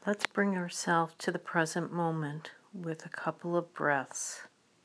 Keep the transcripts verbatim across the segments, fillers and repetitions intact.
Let's bring ourselves to the present moment with a couple of breaths.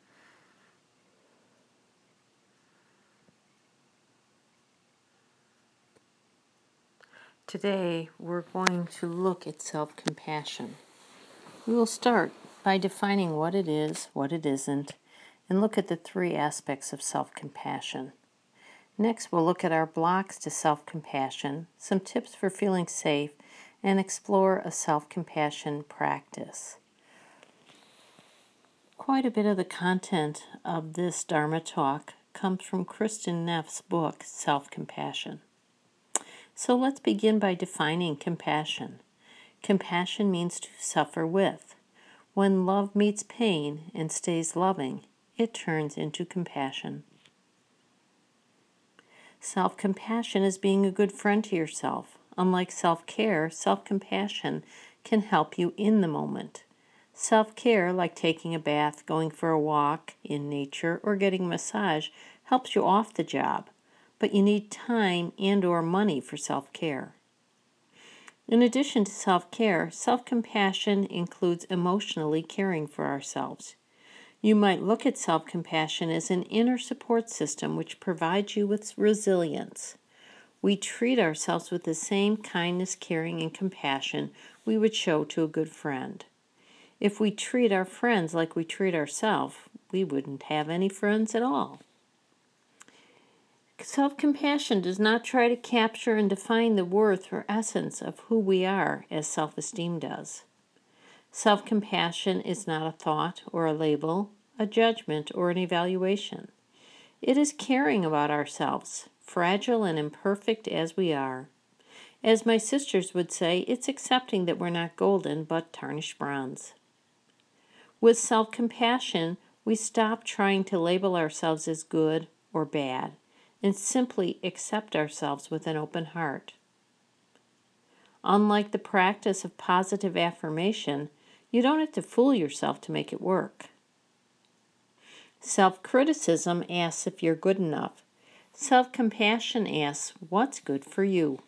Today, we're going to look at self-compassion. We will start by defining what it is, what it isn't, and look at the three aspects of self-compassion. Next, we'll look at our blocks to self-compassion, some tips for feeling safe, and explore a self-compassion practice. Quite a bit of the content of this Dharma talk comes from Kristin Neff's book, Self-Compassion. So let's begin by defining compassion. Compassion means to suffer with. When love meets pain and stays loving, it turns into compassion. Self-compassion is being a good friend to yourself. Unlike self-care, self-compassion can help you in the moment. Self-care, like taking a bath, going for a walk in nature, or getting a massage, helps you off the job, but you need time and or money for self-care. In addition to self-care, self-compassion includes emotionally caring for ourselves. You might look at self-compassion as an inner support system which provides you with resilience. We treat ourselves with the same kindness, caring, and compassion we would show to a good friend. If we treat our friends like we treat ourselves, we wouldn't have any friends at all. Self-compassion does not try to capture and define the worth or essence of who we are as self-esteem does. Self-compassion is not a thought or a label, a judgment or an evaluation. It is caring about ourselves, fragile and imperfect as we are. As my sisters would say, it's accepting that we're not golden but tarnished bronze. With self-compassion, we stop trying to label ourselves as good or bad and simply accept ourselves with an open heart. Unlike the practice of positive affirmation, you don't have to fool yourself to make it work. Self-criticism asks if you're good enough. Self-compassion asks, what's good for you?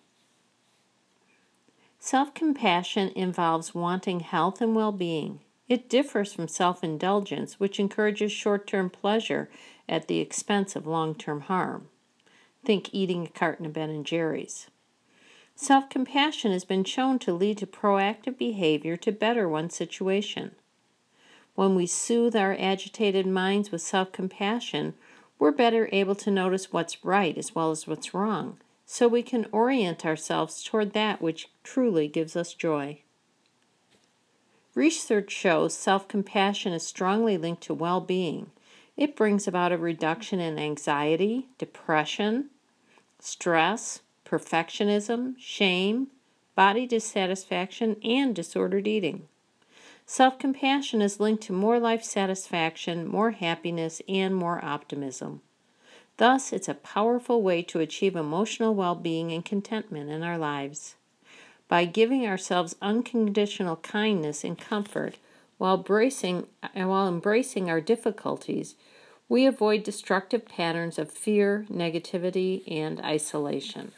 Self-compassion involves wanting health and well-being. It differs from self-indulgence, which encourages short-term pleasure at the expense of long-term harm. Think eating a carton of Ben and Jerry's. Self-compassion has been shown to lead to proactive behavior to better one's situation. When we soothe our agitated minds with self-compassion, we're better able to notice what's right as well as what's wrong, so we can orient ourselves toward that which truly gives us joy. Research shows self-compassion is strongly linked to well-being. It brings about a reduction in anxiety, depression, stress, perfectionism, shame, body dissatisfaction, and disordered eating. Self-compassion is linked to more life satisfaction, more happiness, and more optimism. Thus, it's a powerful way to achieve emotional well-being and contentment in our lives. By giving ourselves unconditional kindness and comfort while embracing, while embracing our difficulties, we avoid destructive patterns of fear, negativity, and isolation.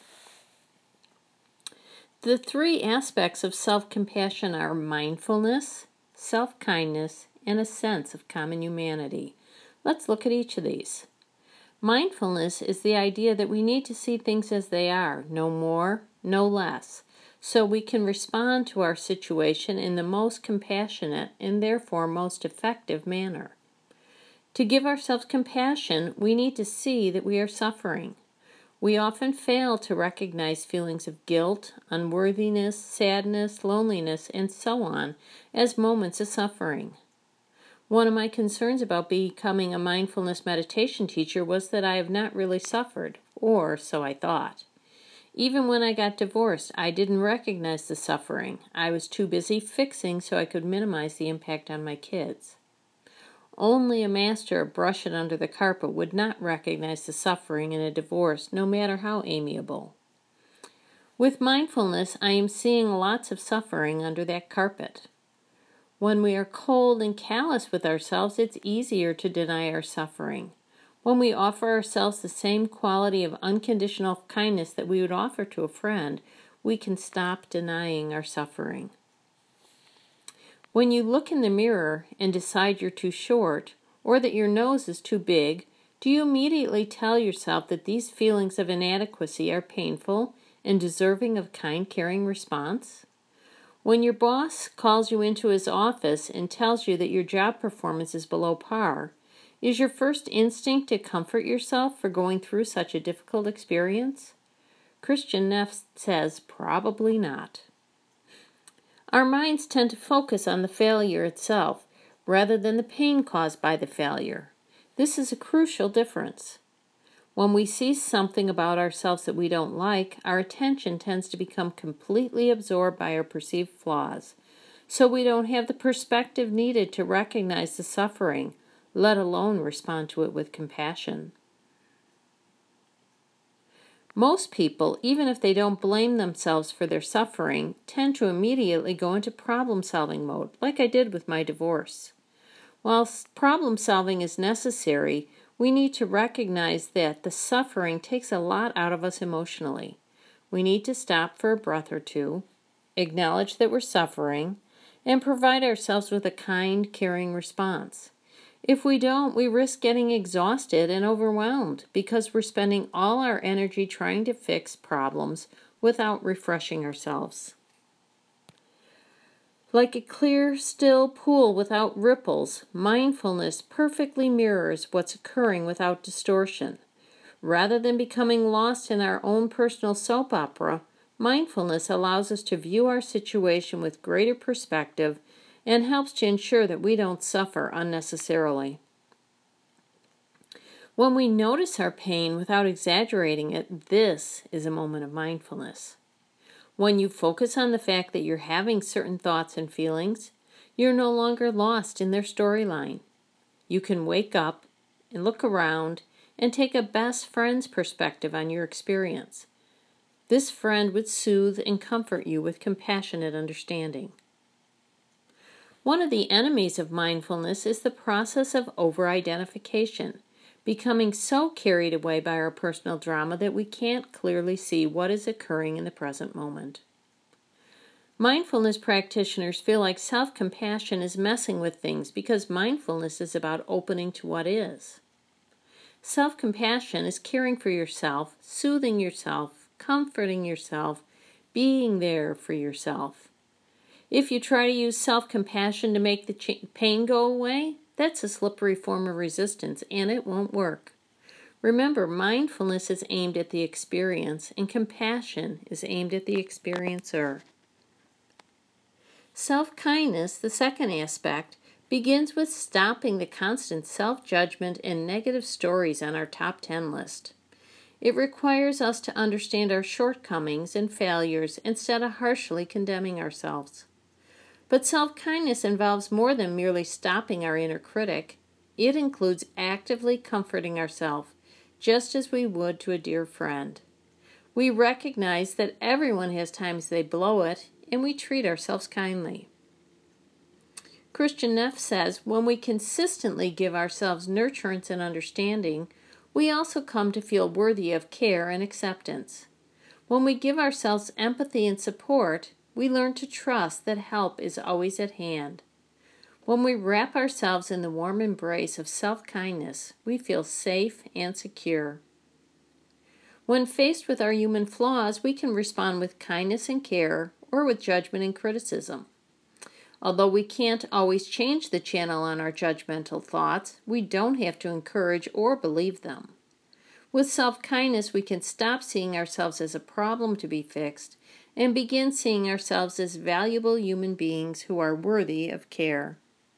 The three aspects of self-compassion are mindfulness, self-kindness, and a sense of common humanity. Let's look at each of these. Mindfulness is the idea that we need to see things as they are, no more, no less, so we can respond to our situation in the most compassionate and therefore most effective manner. To give ourselves compassion, we need to see that we are suffering. We often fail to recognize feelings of guilt, unworthiness, sadness, loneliness, and so on as moments of suffering. One of my concerns about becoming a mindfulness meditation teacher was that I have not really suffered, or so I thought. Even when I got divorced, I didn't recognize the suffering. I was too busy fixing so I could minimize the impact on my kids. Only a master of brush it under the carpet would not recognize the suffering in a divorce, no matter how amiable. With mindfulness, I am seeing lots of suffering under that carpet. When we are cold and callous with ourselves, it's easier to deny our suffering. When we offer ourselves the same quality of unconditional kindness that we would offer to a friend, we can stop denying our suffering. When you look in the mirror and decide you're too short or that your nose is too big, do you immediately tell yourself that these feelings of inadequacy are painful and deserving of kind, caring response? When your boss calls you into his office and tells you that your job performance is below par, is your first instinct to comfort yourself for going through such a difficult experience? Christian Neff says probably not. Our minds tend to focus on the failure itself rather than the pain caused by the failure. This is a crucial difference. When we see something about ourselves that we don't like, our attention tends to become completely absorbed by our perceived flaws, so we don't have the perspective needed to recognize the suffering, let alone respond to it with compassion. Most people, even if they don't blame themselves for their suffering, tend to immediately go into problem-solving mode, like I did with my divorce. While problem-solving is necessary, we need to recognize that the suffering takes a lot out of us emotionally. We need to stop for a breath or two, acknowledge that we're suffering, and provide ourselves with a kind, caring response. If we don't, we risk getting exhausted and overwhelmed because we're spending all our energy trying to fix problems without refreshing ourselves. Like a clear, still pool without ripples, mindfulness perfectly mirrors what's occurring without distortion. Rather than becoming lost in our own personal soap opera, mindfulness allows us to view our situation with greater perspective and helps to ensure that we don't suffer unnecessarily. When we notice our pain without exaggerating it, this is a moment of mindfulness. When you focus on the fact that you're having certain thoughts and feelings, you're no longer lost in their storyline. You can wake up and look around and take a best friend's perspective on your experience. This friend would soothe and comfort you with compassionate understanding. One of the enemies of mindfulness is the process of over-identification, becoming so carried away by our personal drama that we can't clearly see what is occurring in the present moment. Mindfulness practitioners feel like self-compassion is messing with things because mindfulness is about opening to what is. Self-compassion is caring for yourself, soothing yourself, comforting yourself, being there for yourself. If you try to use self-compassion to make the ch- pain go away, that's a slippery form of resistance, and it won't work. Remember, mindfulness is aimed at the experience, and compassion is aimed at the experiencer. Self-kindness, the second aspect, begins with stopping the constant self-judgment and negative stories on our top ten list. It requires us to understand our shortcomings and failures instead of harshly condemning ourselves. But self-kindness involves more than merely stopping our inner critic. It includes actively comforting ourselves, just as we would to a dear friend. We recognize that everyone has times they blow it, and we treat ourselves kindly. Christian Neff says, when we consistently give ourselves nurturance and understanding, we also come to feel worthy of care and acceptance. When we give ourselves empathy and support, we learn to trust that help is always at hand. When we wrap ourselves in the warm embrace of self-kindness, we feel safe and secure. When faced with our human flaws, we can respond with kindness and care or with judgment and criticism. Although we can't always change the channel on our judgmental thoughts, we don't have to encourage or believe them. With self-kindness, we can stop seeing ourselves as a problem to be fixed and begin seeing ourselves as valuable human beings who are worthy of care.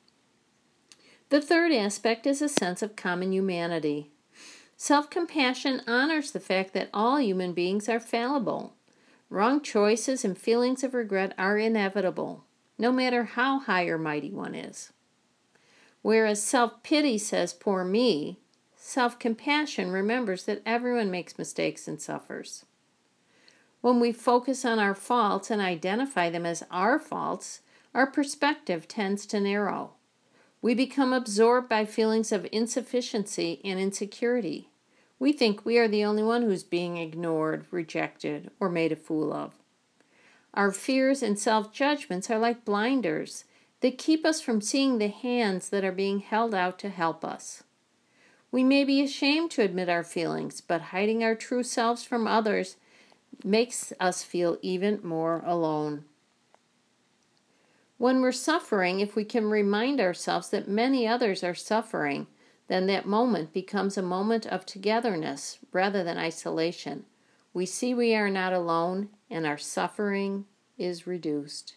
The third aspect is a sense of common humanity. Self-compassion honors the fact that all human beings are fallible. Wrong choices and feelings of regret are inevitable, no matter how high or mighty one is. Whereas self-pity says, poor me, self-compassion remembers that everyone makes mistakes and suffers. When we focus on our faults and identify them as our faults, our perspective tends to narrow. We become absorbed by feelings of insufficiency and insecurity. We think we are the only one who's being ignored, rejected, or made a fool of. Our fears and self-judgments are like blinders. They keep us from seeing the hands that are being held out to help us. We may be ashamed to admit our feelings, but hiding our true selves from others makes us feel even more alone. When we're suffering, if we can remind ourselves that many others are suffering, then that moment becomes a moment of togetherness rather than isolation. We see we are not alone, and our suffering is reduced.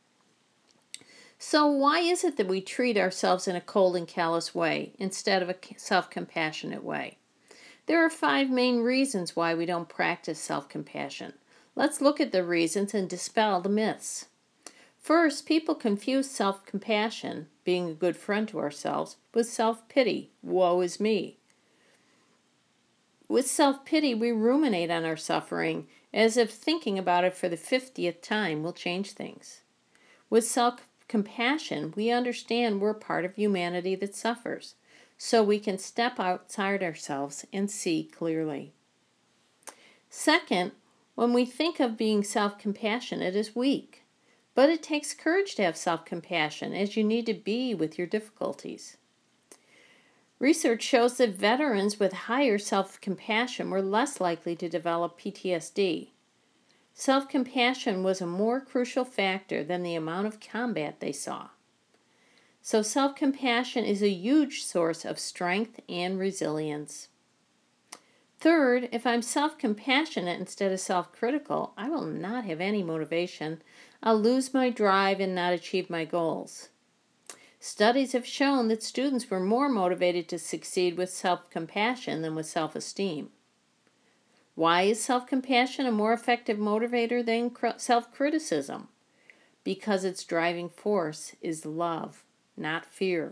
So why is it that we treat ourselves in a cold and callous way instead of a self-compassionate way? There are five main reasons why we don't practice self-compassion. Let's look at the reasons and dispel the myths. First, people confuse self-compassion, being a good friend to ourselves, with self-pity, woe is me. With self-pity, we ruminate on our suffering as if thinking about it for the fiftieth time will change things. With self-compassion, we understand we're part of humanity that suffers, so we can step outside ourselves and see clearly. Second, when we think of being self-compassionate as weak, but it takes courage to have self-compassion, as you need to be with your difficulties. Research shows that veterans with higher self-compassion were less likely to develop P T S D. Self-compassion was a more crucial factor than the amount of combat they saw. So self-compassion is a huge source of strength and resilience. Third, if I'm self-compassionate instead of self-critical, I will not have any motivation. I'll lose my drive and not achieve my goals. Studies have shown that students were more motivated to succeed with self-compassion than with self-esteem. Why is self-compassion a more effective motivator than self-criticism? Because its driving force is love, not fear.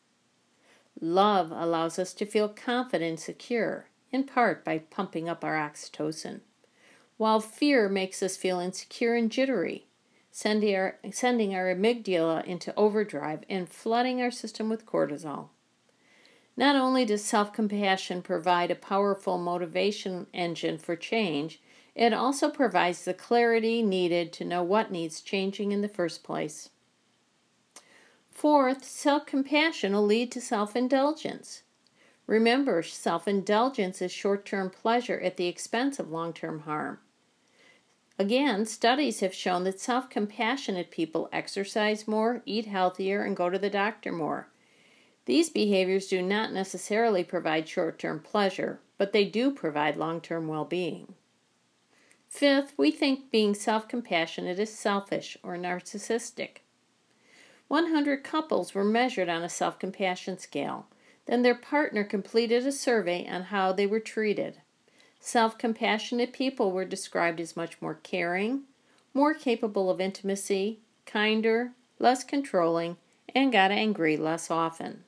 Love allows us to feel confident and secure, in part by pumping up our oxytocin, while fear makes us feel insecure and jittery, sending our, sending our amygdala into overdrive and flooding our system with cortisol. Not only does self-compassion provide a powerful motivation engine for change, it also provides the clarity needed to know what needs changing in the first place. Fourth, self-compassion will lead to self-indulgence. Remember, self-indulgence is short-term pleasure at the expense of long-term harm. Again, studies have shown that self-compassionate people exercise more, eat healthier, and go to the doctor more. These behaviors do not necessarily provide short-term pleasure, but they do provide long-term well-being. Fifth, we think being self-compassionate is selfish or narcissistic. one hundred couples were measured on a self-compassion scale. Then their partner completed a survey on how they were treated. Self-compassionate people were described as much more caring, more capable of intimacy, kinder, less controlling, and got angry less often.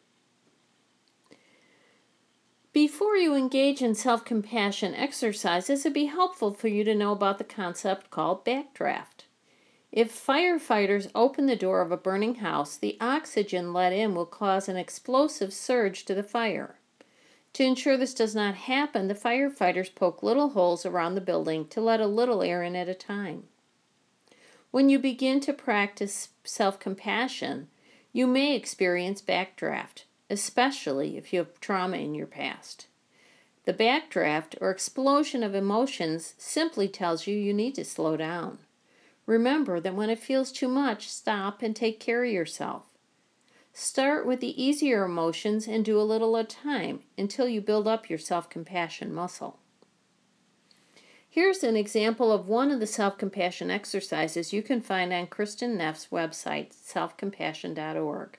Before you engage in self-compassion exercises, it'd be helpful for you to know about the concept called backdraft. If firefighters open the door of a burning house, the oxygen let in will cause an explosive surge to the fire. To ensure this does not happen, the firefighters poke little holes around the building to let a little air in at a time. When you begin to practice self-compassion, you may experience backdraft, especially if you have trauma in your past. The backdraft, or explosion of emotions, simply tells you you need to slow down. Remember that when it feels too much, stop and take care of yourself. Start with the easier emotions and do a little at a time until you build up your self-compassion muscle. Here's an example of one of the self-compassion exercises you can find on Kristin Neff's website, self compassion dot org.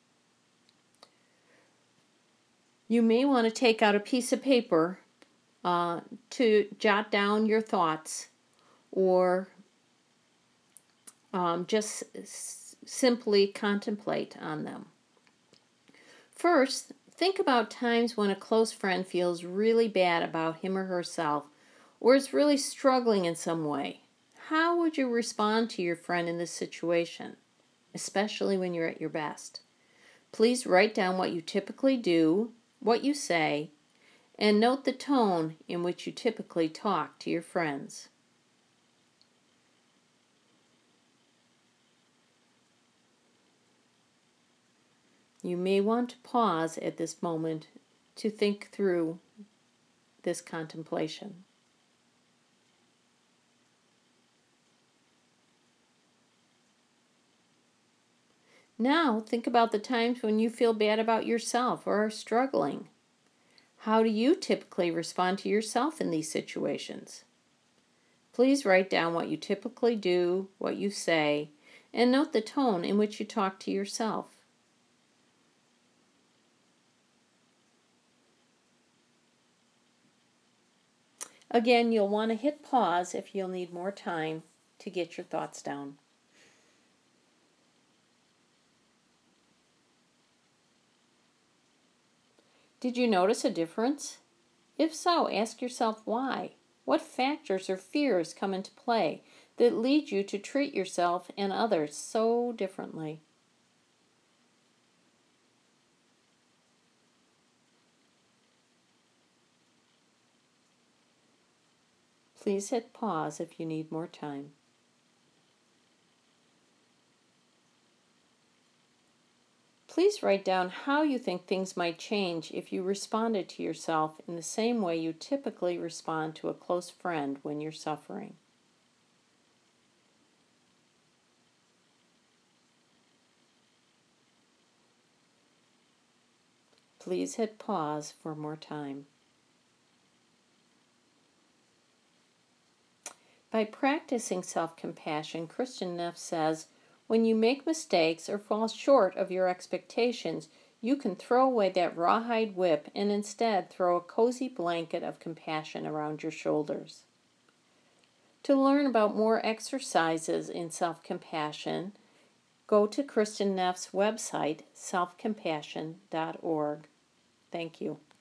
You may want to take out a piece of paper uh, to jot down your thoughts, or um, just s- simply contemplate on them. First, think about times when a close friend feels really bad about him or herself, or is really struggling in some way. How would you respond to your friend in this situation, especially when you're at your best? Please write down what you typically do, what you say, and note the tone in which you typically talk to your friends. You may want to pause at this moment to think through this contemplation. Now, think about the times when you feel bad about yourself or are struggling. How do you typically respond to yourself in these situations? Please write down what you typically do, what you say, and note the tone in which you talk to yourself. Again, you'll want to hit pause if you'll need more time to get your thoughts down. Did you notice a difference? If so, ask yourself why. What factors or fears come into play that lead you to treat yourself and others so differently? Please hit pause if you need more time. Please write down how you think things might change if you responded to yourself in the same way you typically respond to a close friend when you're suffering. Please hit pause for more time. By practicing self-compassion, Kristin Neff says, when you make mistakes or fall short of your expectations, you can throw away that rawhide whip and instead throw a cozy blanket of compassion around your shoulders. To learn about more exercises in self-compassion, go to Kristin Neff's website, self compassion dot org. Thank you.